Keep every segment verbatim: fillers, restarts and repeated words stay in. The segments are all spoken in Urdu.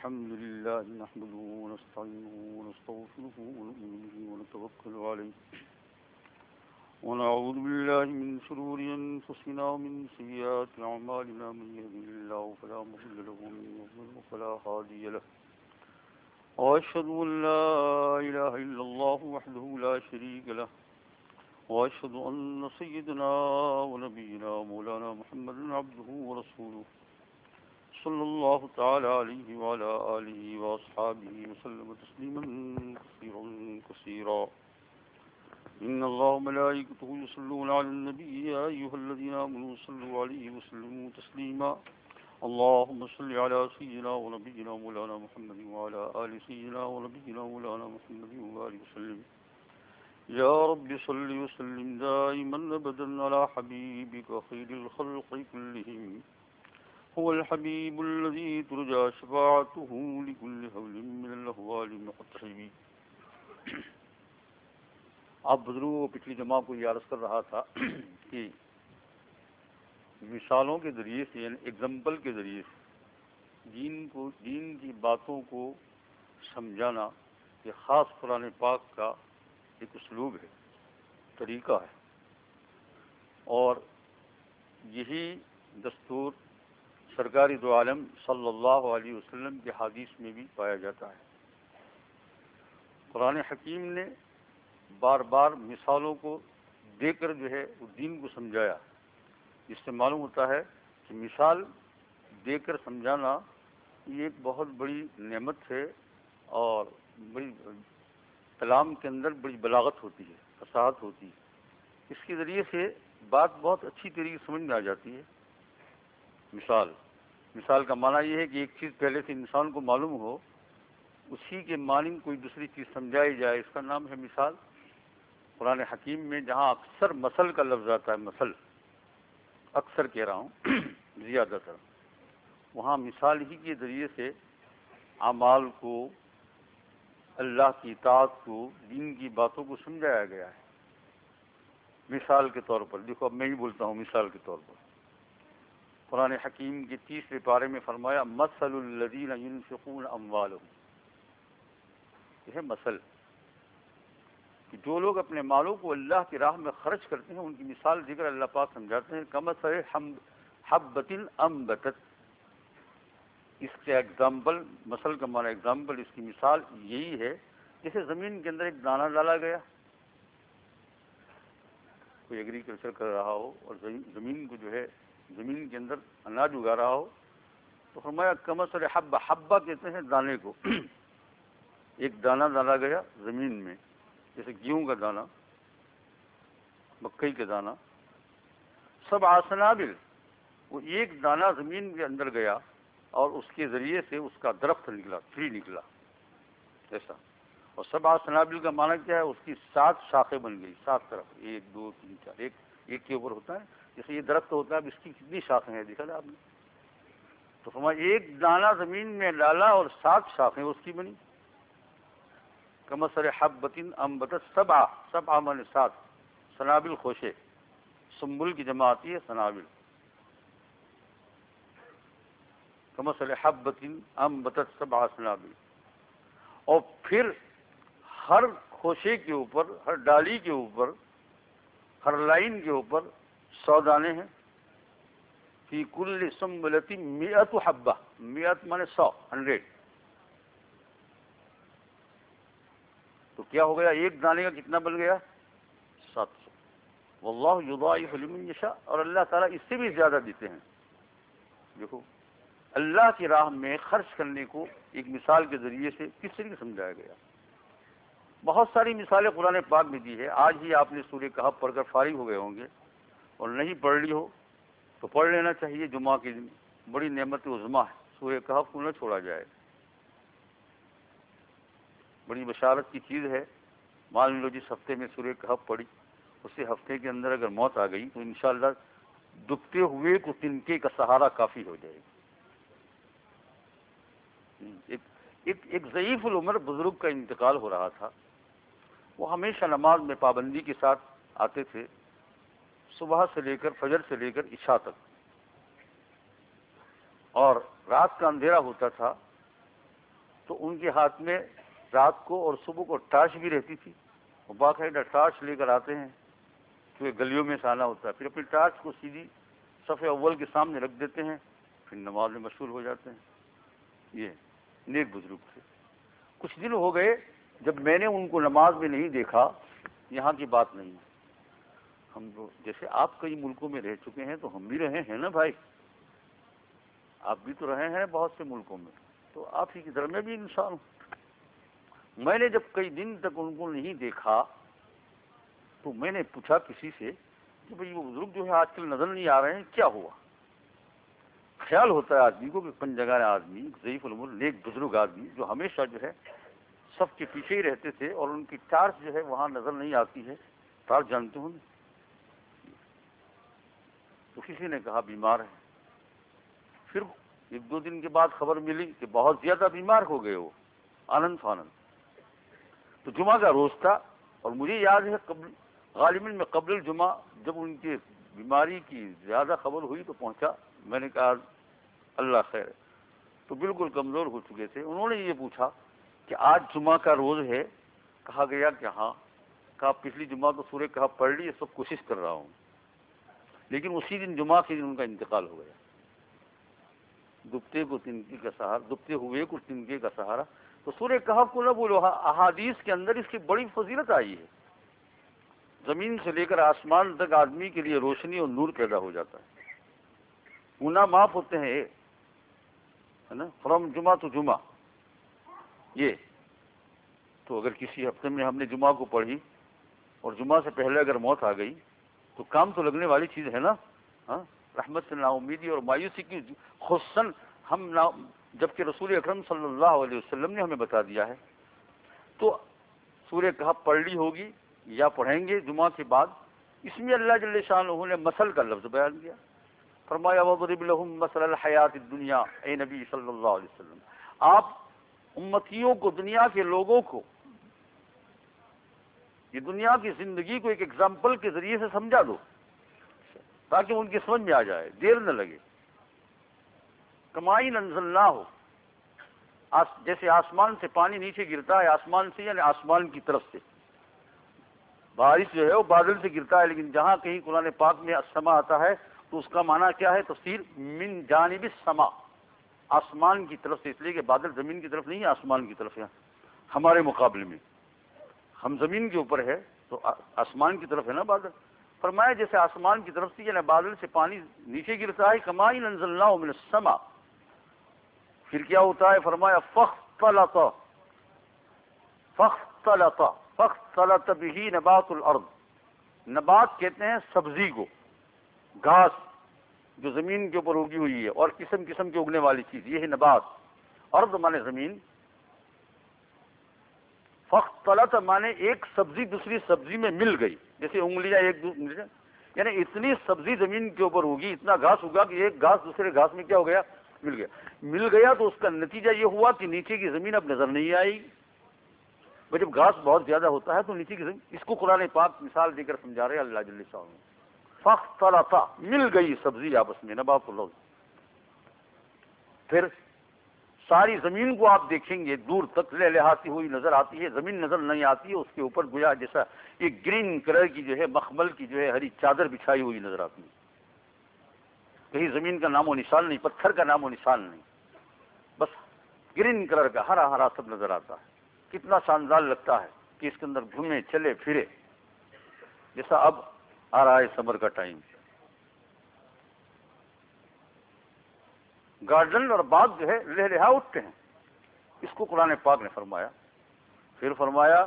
الحمد لله نحمده ونستعينه ونستغفره ونؤمن به ونتوكل عليه ونعوذ بالله من شرور أنفسنا ومن سيئات أعمالنا من يهده الله فلا مضل له ومن يضلل فلا هادي له وأشهد أن لا إله إلا الله وحده لا شريك له وأشهد أن سيدنا ونبينا مولانا محمد عبده ورسوله صلى الله تعالى عليه وعلى آله وأصحابه وسلم تسليما كثيرا كثيرا إن الله وملائكته يصلون على النبي يا أيها الذين آمنوا صلوا عليه وسلموا تسليما اللهم صل على سيدنا ونبينا مولانا محمد وعلى آل سيدنا ونبينا مولانا محمد وآله وسلم يا رب صل وسلم دائما أبدا على حبيبك خير الخلق كلهم هو الحبيب الذي ترجى شفاعته لكل هول من الأهوال محتسب. آپ بزرگوں پچھلی جماع کو یہ عرض کر رہا تھا کہ مثالوں کے ذریعے سے یعنی ایگزامپل کے ذریعے سے دین کو دین کی باتوں کو سمجھانا یہ خاص قرآن پاک کا ایک اسلوب ہے، طریقہ ہے، اور یہی دستور سرکاری دو عالم صلی اللہ علیہ وسلم کے حدیث میں بھی پایا جاتا ہے. قرآن حکیم نے بار بار مثالوں کو دے کر جو ہے وہ دین کو سمجھایا، جس سے معلوم ہوتا ہے کہ مثال دے کر سمجھانا یہ ایک بہت بڑی نعمت ہے، اور بڑی کلام کے اندر بڑی بلاغت ہوتی ہے، فصاحت ہوتی ہے. اس کے ذریعے سے بات بہت اچھی طریقے سے سمجھ میں آ جاتی ہے. مثال مثال کا معنی یہ ہے کہ ایک چیز پہلے سے انسان کو معلوم ہو، اسی کے معنی کوئی دوسری چیز سمجھائی جائے، اس کا نام ہے مثال. قرآن حکیم میں جہاں اکثر مثل کا لفظ آتا ہے، مثل اکثر کہہ رہا ہوں زیادہ تر، وہاں مثال ہی کے ذریعے سے اعمال کو، اللہ کی اطاعت کو، دین کی باتوں کو سمجھایا گیا ہے. مثال کے طور پر دیکھو، اب میں ہی بولتا ہوں مثال کے طور پر. قرآن حکیم کے تیسرے پارے میں فرمایا مثل الذین ينفقون اموالهم، یہ ہے مثل کہ جو لوگ اپنے مالوں کو اللہ کی راہ میں خرچ کرتے ہیں، ان کی مثال ذکر اللہ پاک سمجھاتے ہیں کمثل حبۃ انبتت. اس کا ایگزامپل، مثل کا معنی ایگزامپل، اس کی مثال یہی ہے جیسے زمین کے اندر ایک دانہ ڈالا گیا. کوئی ایگریکلچر کر رہا ہو اور زمین کو جو ہے زمین کے اندر اناج اگا رہا ہو، تو فرمایا کمثل حبہ، حبہ کہتے ہیں دانے کو. ایک دانہ ڈالا گیا زمین میں، جیسے گیہوں کا دانہ، مکئی کا دانہ. سبع سنابل، وہ ایک دانہ زمین کے اندر گیا اور اس کے ذریعے سے اس کا درخت نکلا، ٹری نکلا ایسا. اور سبع سنابل کا معنی کیا ہے؟ اس کی سات شاخیں بن گئی، سات طرف، ایک دو تین چار، ایک ایک کے اوپر ہوتا ہے. جیسے یہ درخت ہوتا ہے، اب اس کی کتنی شاخیں ہیں دیکھا نا آپ نے. تو فرمایا ایک دانہ زمین میں ڈالا اور سات شاخیں اس کی بنی. کمثل حبۃ انبتت سبع، سبع معنی سات، سنابل خوشے، سنبل کی جمع آتی ہے سنابل. کمثل حبۃ انبتت سبع سنابل. اور پھر ہر خوشے کے اوپر، ہر ڈالی کے اوپر، ہر لائن کے اوپر سو دانے ہیں. فی کل سنبلۃ مئۃ حبہ، مئۃ مانے سو، ہنڈریڈ. تو کیا ہو گیا؟ ایک دانے کا کتنا بن گیا؟ سات سو. واللہ یضاعف لمن یشاء، اور اللہ تعالیٰ اس سے بھی زیادہ دیتے ہیں. دیکھو اللہ کی راہ میں خرچ کرنے کو ایک مثال کے ذریعے سے کس طریقے سمجھایا گیا. بہت ساری مثالیں قرآن پاک میں دی ہے. آج ہی آپ نے سورہ کہف پڑھ کر فارغ ہو گئے ہوں گے، اور نہیں پڑھ لی ہو تو پڑھ لینا چاہیے. جمعہ کے دن بڑی نعمت عظمیٰ ہے، سورہ کہف کو نہ چھوڑا جائے. بڑی بشارت کی چیز ہے. مان لو جس ہفتے میں سورہ کہف پڑھی، اسی ہفتے کے اندر اگر موت آ گئی تو انشاءاللہ دبتے ہوئے کو تنکے کا سہارا کافی ہو جائے گا. ایک ایک ایک ضعیف العمر بزرگ کا انتقال ہو رہا تھا. وہ ہمیشہ نماز میں پابندی کے ساتھ آتے تھے، صبح سے لے کر فجر سے لے کر عشاء تک. اور رات کا اندھیرا ہوتا تھا تو ان کے ہاتھ میں رات کو اور صبح کو ٹارچ بھی رہتی تھی، وہ باقاعدہ ٹارچ لے کر آتے ہیں کیونکہ گلیوں میں سے آنا ہوتا ہے، پھر اپنی ٹارچ کو سیدھی صف اول کے سامنے رکھ دیتے ہیں، پھر نماز میں مشغول ہو جاتے ہیں۔ یہ نیک بزرگ تھے۔ کچھ دن ہو گئے جب میں نے ان کو نماز میں نہیں دیکھا، یہاں کی بات نہیں، ہم تو جیسے آپ کئی ملکوں میں رہ چکے ہیں تو ہم بھی رہے ہیں نا بھائی، آپ بھی تو رہے ہیں بہت سے ملکوں میں، تو آپ ہی کی طرح میں بھی انسان ہوں۔ میں نے جب کئی دن تک ان کو نہیں دیکھا تو میں نے پوچھا کسی سے کہ بھئی وہ بزرگ جو ہے آج کل نظر نہیں آ رہے ہیں، کیا ہوا؟ خیال ہوتا ہے آدمی کو کہ پنجگان آدمی، ضعیف العمر، نیک بزرگ آدمی جو ہمیشہ جو ہے سب کے پیچھے ہی رہتے تھے اور ان کی ٹارچ جو ہے وہاں نظر نہیں آتی ہے، ٹارچ جانتے ہوں۔ تو کسی نے کہا بیمار ہے، پھر ایک دو دن کے بعد خبر ملی کہ بہت زیادہ بیمار ہو گئے وہ، آنند فانند۔ تو جمعہ کا روز تھا اور مجھے یاد ہے قبل غالباً میں قبل الجمعہ جب ان کی بیماری کی زیادہ خبر ہوئی تو پہنچا، میں نے کہا اللہ خیر، تو بالکل کمزور ہو چکے تھے۔ انہوں نے یہ پوچھا کہ آج جمعہ کا روز ہے؟ کہا گیا کہ ہاں۔ کہا پچھلی جمعہ تو سورہ کہف پڑھ لی، سب کوشش کر رہا ہوں، لیکن اسی دن جمعہ کے دن ان کا انتقال ہو گیا۔ دبتے کو تنکے کا سہارا، دبتے ہوئے کو تنکے کا سہارا۔ تو سورہ کہف کو نہ بولو، احادیث کے اندر اس کی بڑی فضیلت آئی ہے، زمین سے لے کر آسمان تک آدمی کے لیے روشنی اور نور پیدا ہو جاتا ہے، گناہ معاف ہوتے ہیں، ہے نا، فرام جمعہ تو جمعہ۔ یہ تو اگر کسی ہفتے میں ہم نے جمعہ کو پڑھی اور جمعہ سے پہلے اگر موت آ گئی تو کام تو لگنے والی چیز ہے نا، ہاں، رحمت سے نا امیدی اور مایوسی کی، خصوصاً ہم نا، جبکہ رسول اکرم صلی اللہ علیہ وسلم نے ہمیں بتا دیا ہے۔ تو سورہ کہف پڑھ لی ہوگی یا پڑھیں گے جمعہ کے بعد، اس میں اللہ جل شانہ نے مثل کا لفظ بیان کیا، فرمایا وَضْرِبْ لَهُم مَثَلَ الْحَيَاةِ الدُّنْيَا، اے نبی صلی اللہ علیہ وسلم آپ امتیوں کو، دنیا کے لوگوں کو، یہ دنیا کی زندگی کو ایک ایگزامپل کے ذریعے سے سمجھا دو تاکہ ان کی سمجھ میں آ جائے، دیر نہ لگے۔ کمائی انزلنا ہو، جیسے آسمان سے پانی نیچے گرتا ہے، آسمان سے یعنی آسمان کی طرف سے، بارش جو ہے وہ بادل سے گرتا ہے، لیکن جہاں کہیں قرآن پاک میں السما آتا ہے تو اس کا معنی کیا ہے؟ تفسیر من جانب السما، آسمان کی طرف سے، اس لیے کہ بادل زمین کی طرف نہیں ہے، آسمان کی طرف ہے۔ ہمارے مقابلے میں ہم زمین کے اوپر ہے تو آسمان کی طرف ہے نا بادل۔ فرمایا جیسے آسمان کی طرف سے یعنی بادل سے پانی نیچے گرتا ہے، کمائی انزلناہ من السما، پھر کیا ہوتا ہے؟ فرمایا فاختلط فاختلط فاختلط به نبات الارض، نبات کہتے ہیں سبزی کو، گھاس جو زمین کے اوپر اگی ہوئی ہے اور قسم قسم کی اگنے والی چیز، یہ ہے نبات۔ ارض مانے زمین، فاختلط مانے ایک سبزی دوسری سبزی میں مل گئی، جیسے انگلیاں ایک دوسرے، یعنی اتنی سبزی زمین کے اوپر ہوگی، اتنا گھاس ہوگا کہ ایک گھاس دوسرے گھاس میں کیا ہو گیا؟ مل گیا۔ مل گیا تو اس کا نتیجہ یہ ہوا کہ نیچے کی زمین اب نظر نہیں آئے گی۔ وہ جب گھاس بہت زیادہ ہوتا ہے تو نیچے کی زمین، اس کو قرآن پاک مثال دے کر سمجھا رہے اللہ جل شانہ، فاختلط، مل گئی سبزی آپس میں، نبات الارض۔ پھر ساری زمین کو آپ دیکھیں گے دور تک لہلہاتی ہوئی نظر آتی ہے، زمین نظر نہیں آتی ہے، اس کے اوپر گویا جیسا ایک گرین کلر کی جو ہے مخمل کی جو ہے ہری چادر بچھائی ہوئی نظر آتی ہے، کہیں زمین کا نام و نشان نہیں، پتھر کا نام و نشان نہیں، بس گرین کلر کا ہرا ہرا سب نظر آتا ہے۔ کتنا شاندار لگتا ہے کہ اس کے اندر گھومے چلے پھرے، جیسا اب آ رہا ہے سمر کا ٹائم، گارڈن اور باغ جو ہے لہلہا اٹھتے ہیں، اس کو قرآن پاک نے فرمایا۔ پھر فرمایا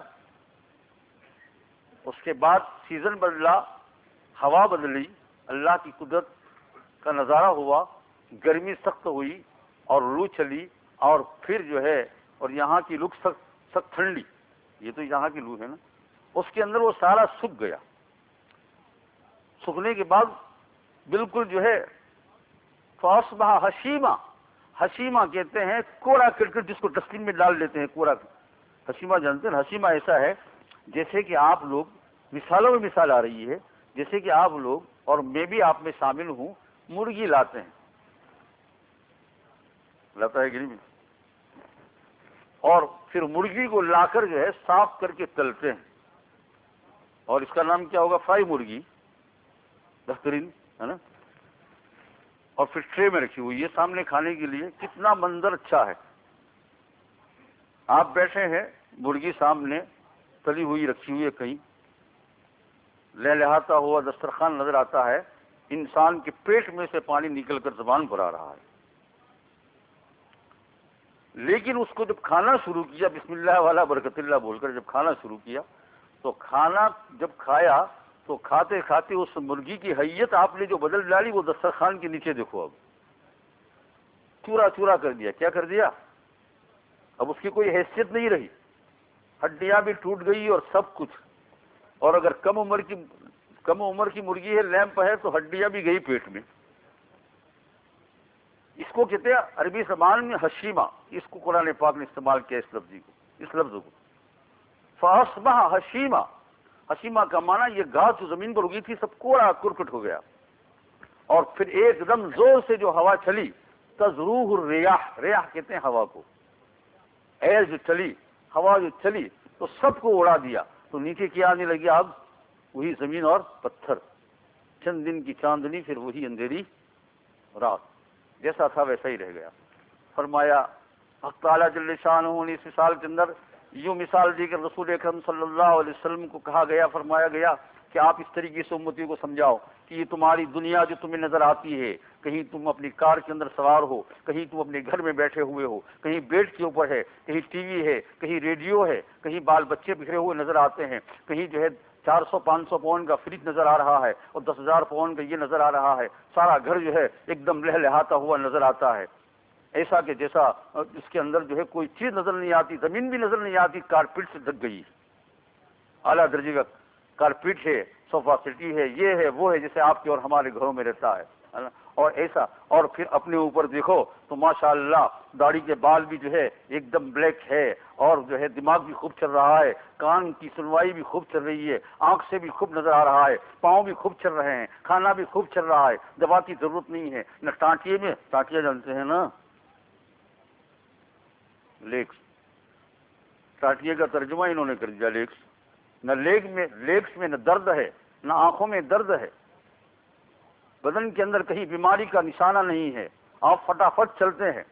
اس کے بعد سیزن بدلا، ہوا بدلی، اللہ کی قدرت کا نظارہ ہوا، گرمی سخت ہوئی اور لو چلی، اور پھر جو ہے اور یہاں کی لو سخت سخت ٹھنڈی، یہ تو یہاں کی لو ہے نا، اس کے اندر وہ سارا سوکھ گیا۔ سوکھنے کے بعد بالکل جو ہے فاصبح حشیمہ، حشیمہ کہتے ہیں کوڑا کرکٹ جس کو ڈسٹبن میں ڈال دیتے ہیں، کوڑا حشیمہ جانتے ہیں؟ حشیمہ ایسا ہے جیسے کہ آپ لوگ، مثالوں میں مثال آ رہی ہے، جیسے کہ آپ لوگ اور میں بھی آپ میں شامل ہوں، مرغی لاتے ہیں، لاتا ہے کہ نہیں؟ اور پھر مرغی کو لا کر جو ہے صاف کر کے تلتے ہیں، اور اس کا نام کیا ہوگا؟ فرائی مرغی، بہترین ہے نا، اور پھر ٹرے میں رکھی ہوئی ہے سامنے کھانے کے لیے۔ کتنا منظر اچھا ہے، آپ بیٹھے ہیں، مرغی سامنے تلی ہوئی رکھی ہوئی ہے، کہیں لہلہاتا ہوا دسترخوان نظر آتا ہے، انسان کے پیٹ میں سے پانی نکل کر زبان پر آ رہا ہے۔ لیکن اس کو جب کھانا شروع کیا، بسم اللہ والا برکت اللہ بول کر جب کھانا شروع کیا، تو کھانا جب کھایا تو کھاتے کھاتے اس مرغی کی حیت آپ نے جو بدل ڈالی وہ دسترخوان کے نیچے دیکھو، اب چورا چورا کر دیا۔ کیا کر دیا؟ اب اس کی کوئی حیثیت نہیں رہی، ہڈیاں بھی ٹوٹ گئی اور سب کچھ۔ اور اگر کم عمر کی کم عمر کی مرغی ہے، لیمپ ہے، تو ہڈیاں بھی گئی پیٹ میں۔ اس کو کہتے ہیں عربی زبان میں حشیمہ، اس کو قرآن پاک نے استعمال کیا اس لفظ کو، اس لفظ کو فاصبح حشیمہ۔ حشیمہ کا معنی یہ گھاس جو زمین پر اگی تھی سب کوڑا کرکٹ ہو گیا، اور پھر ایک دم زور سے جو ہوا چلی، تزروح الریاح، ریاح کہتے ہیں ہوا کو، ایئر جو چلی، ہوا جو چلی تو سب کو اڑا دیا۔ تو نیچے کیا آنے لگی؟ اب وہی زمین اور پتھر، چند دن کی چاندنی، پھر وہی اندھیری رات، جیسا تھا ویسا ہی رہ گیا۔ فرمایا حق تعالیٰ جل شانہ نے اس مثال کے اندر یوں مثال دی کہ رسول اکرم صلی اللہ علیہ وسلم کو کہا گیا، فرمایا گیا کہ آپ اس طریقے سے امتی کو سمجھاؤ کہ یہ تمہاری دنیا جو تمہیں نظر آتی ہے، کہیں تم اپنی کار کے اندر سوار ہو، کہیں تم اپنے گھر میں بیٹھے ہوئے ہو، کہیں بیڈ کے اوپر ہے، کہیں ٹی وی ہے، کہیں ریڈیو ہے، کہیں بال بچے بکھرے ہوئے نظر آتے ہیں، کہیں جو ہے چار سو پانچ سو پاؤنڈ کا فریج نظر آ رہا ہے اور دس ہزار پاؤنڈ کا یہ نظر آ رہا ہے، سارا گھر جو ہے ایک دم لہلہاتا ہوا نظر آتا ہے، ایسا کہ جیسا اس کے اندر جو ہے کوئی چیز نظر نہیں آتی، زمین بھی نظر نہیں آتی، کارپیٹ سے ڈھک گئی، اعلیٰ درجے کا کارپیٹ ہے، صوفہ سیٹی ہے، یہ ہے وہ ہے، جیسے آپ کے اور ہمارے گھروں میں رہتا ہے، اور ایسا۔ اور پھر اپنے اوپر دیکھو تو ماشاءاللہ داڑھی کے بال بھی جو ہے ایک دم بلیک ہے، اور جو ہے دماغ بھی خوب چل رہا ہے، کان کی سنوائی بھی خوب چل رہی ہے، آنکھ سے بھی خوب نظر آ رہا ہے، پاؤں بھی خوب چل رہے ہیں، کھانا بھی خوب چل رہا ہے، دوا کی ضرورت نہیں ہے، نہ ٹانٹیے میں، ٹانٹیاں جانتے ہیں نا، لیکس، ٹانٹیے کا ترجمہ انہوں نے کر دیا لیکس، نہ لیگ میں لیگس میں نہ درد ہے، نہ آنکھوں میں درد ہے، بدن کے اندر کہیں بیماری کا نشانہ نہیں ہے، آپ فٹافٹ چلتے ہیں،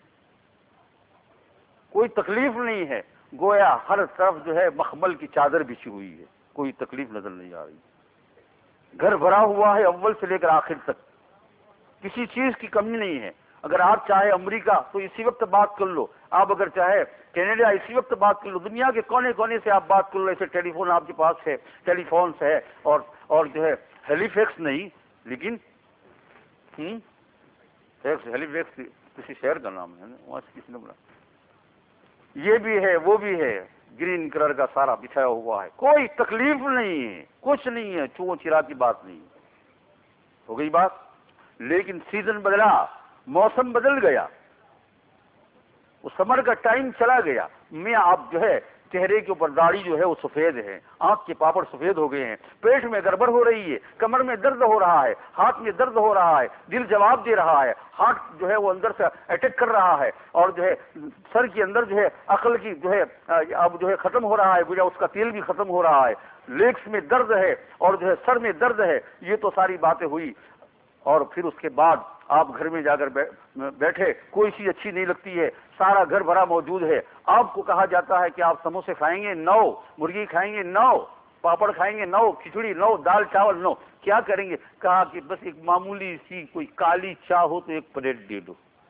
کوئی تکلیف نہیں ہے، گویا ہر طرف جو ہے مخمل کی چادر بچھی ہوئی ہے، کوئی تکلیف نظر نہیں آ رہی، گھر بھرا ہوا ہے اول سے لے کر آخر تک، کسی چیز کی کمی نہیں ہے۔ اگر آپ چاہے امریکہ تو اسی وقت بات کر لو، آپ اگر چاہے کینیڈا اسی وقت بات کر لو، دنیا کے کونے کونے سے آپ بات کر لو، ایسے ٹیلی فون آپ کے پاس ہے، ٹیلی فونس ہے، اور اور جو ہے ہیلی فیکس نہیں، لیکن ہم فیکس ہیلی فیکس کسی شہر کا نام ہے، وہاں سے کسی نے بولا، یہ بھی ہے وہ بھی ہے، گرین کلر کا سارا بچھایا ہوا ہے، کوئی تکلیف نہیں ہے، کچھ نہیں ہے، چو چرا کی بات نہیں ہو گئی بات۔ لیکن سیزن بدلا، موسم بدل گیا، وہ سمر کا ٹائم چلا گیا، میں آپ جو ہے چہرے کے اوپر داڑھی جو ہے وہ سفید ہے، آنکھ کے پاپڑ سفید ہو گئے ہیں، پیٹ میں گڑبڑ ہو رہی ہے، کمر میں درد ہو رہا ہے، ہاتھ میں درد ہو رہا ہے، دل جواب دے رہا ہے، ہارٹ جو ہے وہ اندر سے اٹیک کر رہا ہے، اور جو ہے سر کے اندر جو ہے عقل کی جو ہے اب جو ہے ختم ہو رہا ہے، گویا اس کا تیل بھی ختم ہو رہا ہے، لیگس میں درد ہے اور جو ہے سر میں درد ہے، یہ تو ساری باتیں ہوئی۔ اور پھر اس کے بعد آپ گھر میں جا کر بیٹھے، کوئی چیز اچھی نہیں لگتی ہے، سارا گھر بھرا موجود ہے، آپ کو کہا جاتا ہے کہ آپ سموسے کھائیں گے، نو، مرغی کھائیں گے، نو، پاپڑ کھائیں گے، نو، کھچڑی، نو، دال چاول، نو، کیا کریں گے؟ کہا کہ بس ایک معمولی سی کوئی کالی چائے ہو تو ایک پلیٹ دے دو،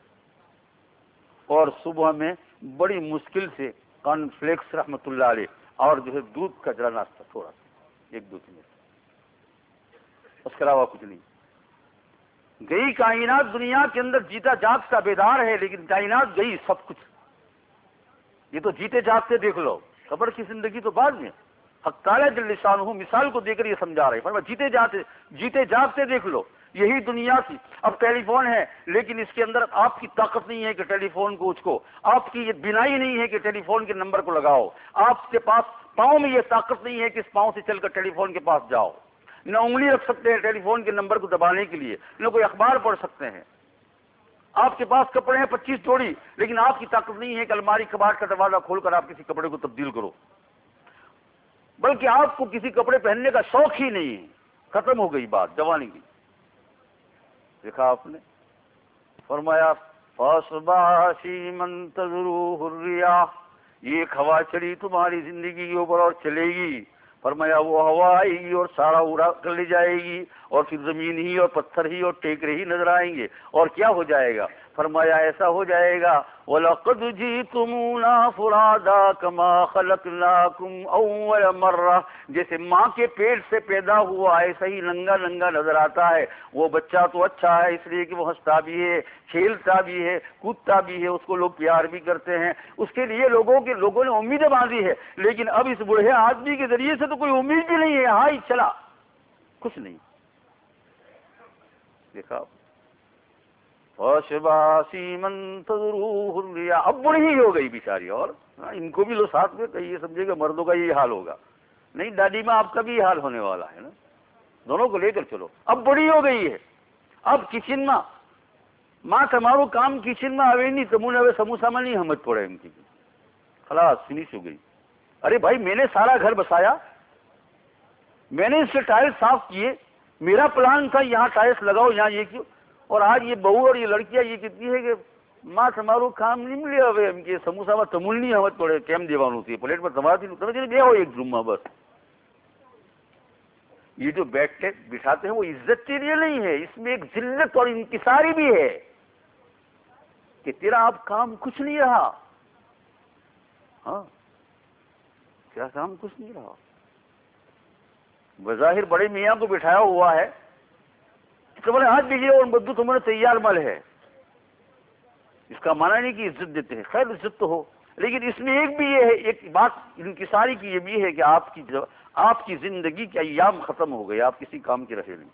اور صبح میں بڑی مشکل سے کارن فلیکس رحمۃ اللہ علیہ، اور جو ہے دودھ کا جڑا ناشتہ تھوڑا سا، ایک دو تین، اس کے علاوہ کچھ نہیں۔ گئی کائنات دنیا کے اندر جیتا جاگتا بیدار ہے، لیکن کائنات گئی سب کچھ، یہ تو جیتے جاگتے دیکھ لو، قبر کی زندگی تو بعد میں۔ حق تعالیٰ جل شانہ مثال کو دے کر یہ سمجھا رہے ہیں، جیتے جاتے جیتے جاگتے دیکھ لو، یہی دنیا کی۔ اب ٹیلی فون ہے لیکن اس کے اندر آپ کی طاقت نہیں ہے کہ ٹیلی فون کو اس کو، آپ کی یہ بینائی نہیں ہے کہ ٹیلی فون کے نمبر کو لگاؤ، آپ کے پاس پاؤں میں یہ طاقت نہیں ہے کہ اس پاؤں سے چل کر ٹیلی فون کے پاس جاؤ، نہ انگلی رکھ سکتے ہیں ٹیلی فون کے نمبر کو دبانے کے لیے، نہ کوئی اخبار پڑھ سکتے ہیں۔ آپ کے پاس کپڑے ہیں پچیس جوڑی، لیکن آپ کی طاقت نہیں ہے کہ الماری کباٹ کا دروازہ کھول کر آپ کسی کپڑے کو تبدیل کرو، بلکہ آپ کو کسی کپڑے پہننے کا شوق ہی نہیں ہے، ختم ہو گئی بات جوانی کی۔ دیکھا آپ نے، فرمایا فَأَصْبَحَ فِي مَن تَذْرُوهُ الرِّيَاحُ، یہ ایک ہوا چلی تمہاری زندگی کے اوپر اور چلے گی، فرمایا وہ ہوا آئے گی اور سارا اڑا کر لے جائے گی، اور پھر زمین ہی اور پتھر ہی اور ٹیکرے ہی نظر آئیں گے، اور کیا ہو جائے گا؟ فرمایا ایسا ہو جائے گا وَلَقَدْ جِئْتُمُونَا فُرَادَىٰ كَمَا خَلَقْنَاكُمْ أَوَّلَ مَرَّةٍ، جیسے ماں کے پیٹ سے پیدا ہوا ایسا ہی ننگا ننگا نظر آتا ہے۔ وہ بچہ تو اچھا ہے اس لیے کہ وہ ہنستا بھی ہے، کھیلتا بھی ہے، کودتا بھی ہے، اس کو لوگ پیار بھی کرتے ہیں، اس کے لیے لوگوں کے لوگوں نے امیدیں باندھی ہے، لیکن اب اس بوڑھے آدمی کے ذریعے سے تو کوئی امید بھی نہیں ہے، ہائی چلا کچھ نہیں۔ دیکھا وَأَصْبَحَ فِي مَن تَذْرُوهُ الرِّيَاحُ، اب بڑی ہی ہو گئی بیچاری، اور ان کو بھی لو ساتھ میں کہیے، سمجھے گا مردوں کا یہ حال ہوگا، نہیں دادی ماں آپ کا بھی حال ہونے والا ہے نا، دونوں کو لے کر چلو۔ اب بڑی ہو گئی ہے، اب کچن میں ماں تمہارو کام کچن میں آوے نہیں، تمہیں اب سموسا میں نہیں ہمت پڑے ان کی، خلاص فنش ہو گئی۔ ارے بھائی میں نے سارا گھر بسایا، میں نے اس سے ٹائلس صاف کیے، میرا پلان تھا یہاں ٹائلس لگاؤ یہاں یہ کیوں، اور آج یہ بہو اور یہ لڑکیاں یہ کہتی ہے کہ ماں تمہارو کام نہیں ملے ہوئے ہم کے سموسا میں تمول نہیں ہمت پڑے، کیم دیوان ہوتی ہے پلیٹ پر تمہاری تمہیں دے ہو ایک جمعہ بس۔ یہ جو بیٹھتے بٹھاتے ہیں وہ عزت کے لیے نہیں ہے، اس میں ایک ذلت اور انکساری بھی ہے کہ تیرا اب کام کچھ نہیں رہا، ہاں تیرا کام کچھ نہیں رہا۔ بظاہر بڑے میاں کو بٹھایا ہوا ہے، تمہارے ہاتھ دیجیے اور بدو تمہارے تیار مل ہے، اس کا معنی نہیں کہ عزت دیتے ہیں، خیر عزت تو ہو، لیکن اس میں ایک بھی یہ ہے، ایک بات انکساری کی یہ بھی ہے کہ آپ کی آپ کی زندگی کے ایام ختم ہو گئے، آپ کسی کام کے رہے نہیں۔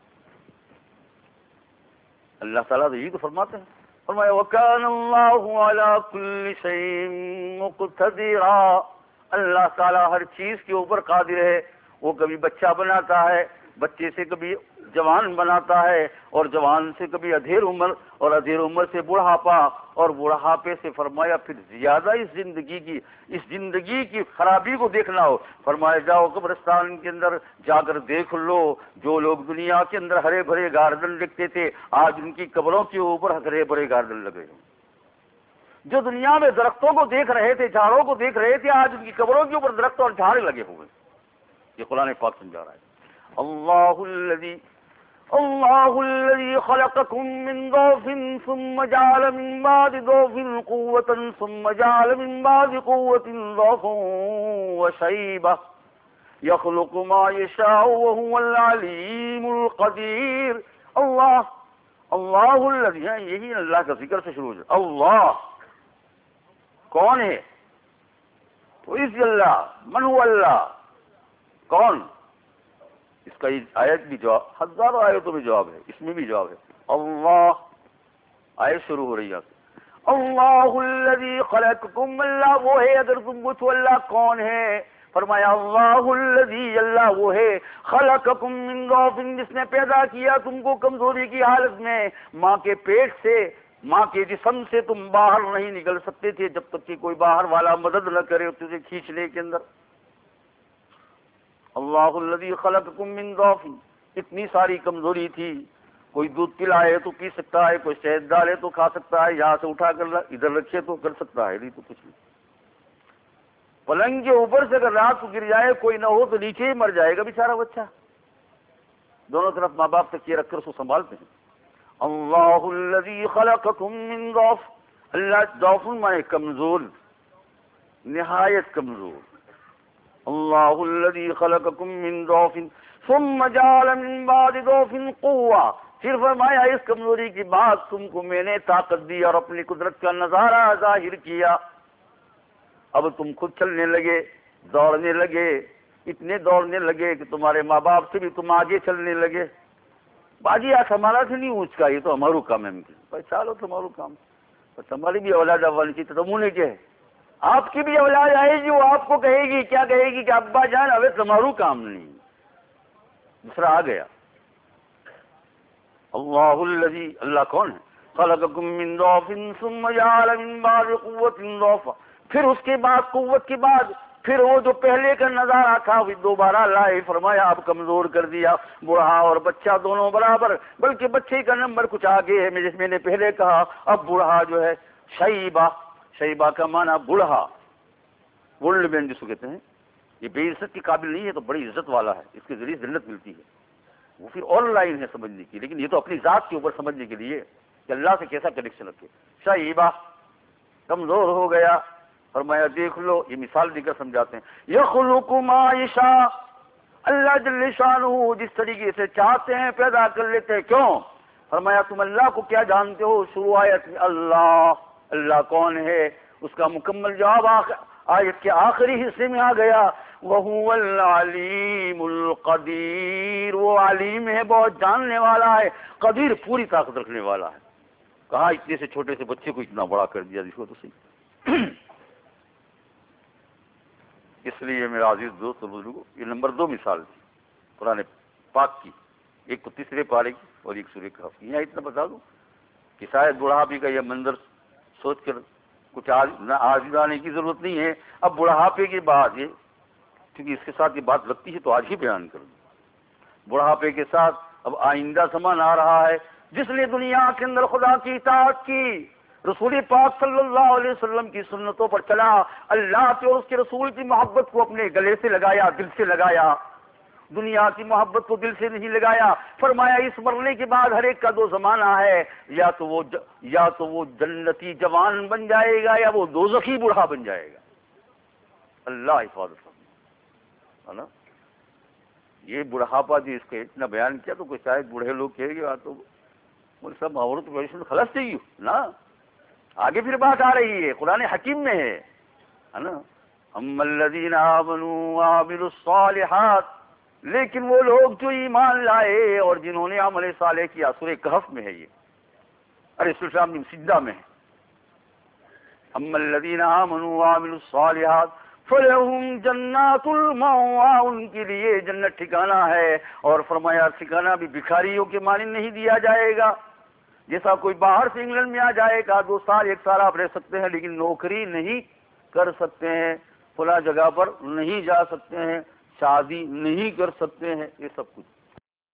اللہ تعالیٰ تو یہی تو فرماتے ہیں، فرمایا وَكَانَ اللَّهُ عَلَىٰ كُلِّ شَيْءٍ مُقْتَدِرًا، اللہ تعالیٰ ہر چیز کے اوپر قادر ہے، وہ کبھی بچہ بناتا ہے، بچے سے کبھی جوان بناتا ہے، اور جوان سے کبھی ادھیر عمر، اور ادھیر عمر سے بڑھاپا، اور بڑھاپے سے فرمایا پھر زیادہ اس زندگی کی اس زندگی کی خرابی کو دیکھنا ہو، فرمایا جاؤ قبرستان کے اندر جا کر دیکھ لو، جو لوگ دنیا کے اندر ہرے بھرے گارڈن دیکھتے تھے آج ان کی قبروں کے اوپر ہرے بھرے گارڈن لگے ہیں، جو دنیا میں درختوں کو دیکھ رہے تھے، جھاڑوں کو دیکھ رہے تھے، آج ان کی قبروں کے اوپر درخت اور جھاڑ لگے ہوئے۔ یہ قرآن پاک سمجھا رہا ہے۔ اللہ الذی اللہ الذی خلقکم من ضعف ثم جعل من بعد ضعف قوة ثم جعل من بعد قوة ضعفا وشیبہ یخلق ما یشاء وهو العلیم القدیر۔ اللہ اللہ الذی، یہی اللہ کا ذکر سے شروع ہے، اللہ کون ہے؟ تو اس اللہ، من هو اللہ، کون؟ اس کا آیت بھی جواب، ہزاروں آیتوں میں جواب ہے، اس میں بھی جواب ہے، اللہ آیت شروع ہو رہی ہے۔ اللہ الذی خلقکم، اللہ وہ ہے، اگر تم پوچھو اللہ کون ہے، فرمایا اللہ الذی، اللہ وہ ہے، خلقکم من ضعف، جس نے پیدا کیا تم کو کمزوری کی حالت میں، ماں کے پیٹ سے، ماں کے جسم سے تم باہر نہیں نکل سکتے تھے جب تک کہ کوئی باہر والا مدد نہ کرے تجھے کھینچنے کے اندر۔ اللہ الذی خلقکم من ضعف، اتنی ساری کمزوری تھی، کوئی دودھ پلائے تو پی سکتا ہے، کوئی شہد ڈالے تو کھا سکتا ہے، یہاں سے اٹھا کر ادھر رکھے تو کر سکتا ہے، نہیں تو کچھ نہیں۔ پلنگ کے اوپر سے اگر رات کو گر جائے کوئی نہ ہو تو نیچے ہی مر جائے گا بیچارہ بچہ، دونوں طرف ماں باپ تک یہ رکھ کر اس کو سنبھالتے ہیں۔ اللہ الذی خلقکم من ضعف، اللہ ضعف مانے کمزور، نہایت کمزور، اللہ الذی خلقکم من ضعف ثم جعل من بعد ضعف قوة، پھر فرمایا اس کمزوری کی بات تم کو میں نے طاقت دی اور اپنی قدرت کا نظارہ ظاہر کیا، اب تم خود چلنے لگے، دوڑنے لگے، اتنے دوڑنے لگے کہ تمہارے ماں باپ سے بھی تم آگے چلنے لگے۔ باجی آج ہمارا سے نہیں اونچ کا، یہ تو ہمارو کام ہے، بھائی چالو تمہارو کام، تمہاری بھی اولاد آوانی چاہیے، تو تمہیں کیا ہے، آپ کی بھی اولاد آئے گی، وہ آپ کو کہے گی، کیا کہے گی کہ ابا جان اب تمہارو کام نہیں۔ دوسرا آ گیا، اللہ الذی، اللہ کون ہے؟ خلقکم من ضعف ثم جعل من بعد قوت ضعفا، پھر اس کے بعد قوت کے بعد پھر وہ جو پہلے کا نظارہ تھا وہ دوبارہ لائے، فرمایا اب کمزور کر دیا، بوڑھا اور بچہ دونوں برابر، بلکہ بچے کا نمبر کچھ آگے ہے، جس میں نے پہلے کہا اب بوڑھا جو ہے شیبہ، شیبہ کا معنی بوڑھا، اولڈ مین جس کو کہتے ہیں، یہ بے عزت کے قابل نہیں ہے تو بڑی عزت والا ہے، اس کے ذریعے جنت ملتی ہے، وہ پھر آن لائن ہے سمجھنے کی، لیکن یہ تو اپنی ذات کے اوپر سمجھنے کے لیے کہ اللہ سے کیسا کنیکشن رکھے۔ شیبہ کمزور ہو گیا، فرمایا دیکھ لو، یہ مثال دے کر سمجھاتے ہیں، یخلق ما یشاء، اللہ جل شانہ جس طریقے سے چاہتے ہیں پیدا کر لیتے ہیں، کیوں؟ فرمایا تم اللہ کو کیا جانتے ہو؟ شروع آیت میں اللہ، اللہ کون ہے؟ اس کا مکمل جواب آیت کے آخری حصے میں آ گیا، وَهُوَ الْعَلِيمُ الْقَدِيرُ، وہ علیم ہے، بہت جاننے والا ہے، قدیر پوری طاقت رکھنے والا ہے۔ کہا اتنے سے چھوٹے سے بچے کو اتنا بڑا کر دیا، دیکھو تو صحیح۔ اس لیے میرا عزیز دوست اور بزرگوں، یہ نمبر دو مثال تھی قرآن پاک کی، ایک تو تیسرے پارے کی اور ایک سورہ کہف کی۔ یہاں اتنا بتا دوں کہ شاید بڑھاپے کا یہ منظر سوچ کر کچھ آج آج آنے کی ضرورت نہیں ہے، اب بڑھاپے کے بعد یہ، کیونکہ اس کے ساتھ یہ بات لگتی ہے تو آج ہی بیان کر دوں۔ بڑھاپے کے ساتھ اب آئندہ زمان آ رہا ہے، جس نے دنیا کے اندر خدا کی اطاعت کی، رسول پاک صلی اللہ علیہ وسلم کی سنتوں پر چلا، اللہ کے اور اس کے رسول کی محبت کو اپنے گلے سے لگایا، دل سے لگایا، دنیا کی محبت کو دل سے نہیں لگایا۔ فرمایا اس مرنے کے بعد ہر ایک کا دو زمانہ ہے، یا تو وہ ج... یا تو وہ جنتی جوان بن جائے گا یا وہ دوزخی بوڑھا بن جائے گا۔ اللہ حفاظت ہے نا۔ یہ بڑھاپا جو اس کا اتنا بیان کیا تو کوئی شاید بوڑھے لوگ کہیں گے تو وہ سب عورت ویسے خلاص چاہیے نا، آگے پھر بات آ رہی ہے، قرآن حکیم میں ہے نا، اما الذین آمنوا وعملوا الصالحات، لیکن وہ لوگ جو ایمان لائے اور جنہوں نے عمل صالح کیا، سورہ کہف میں ہے یہ، ارے سورہ سجدہ میں ہے، اما الذین آمنوا وعملوا الصالحات فلہم جنات المأویٰ، ان کے لیے جنت ٹھکانہ ہے، اور فرمایا ٹھکانہ بھی بھکاریوں کے معنی نہیں دیا جائے گا، جیسا کوئی باہر سے انگلینڈ میں آ جائے گا، دو سال ایک سال آپ رہ سکتے ہیں لیکن نوکری نہیں کر سکتے ہیں، فلاں جگہ پر نہیں جا سکتے ہیں، شادی نہیں کر سکتے ہیں، یہ سب کچھ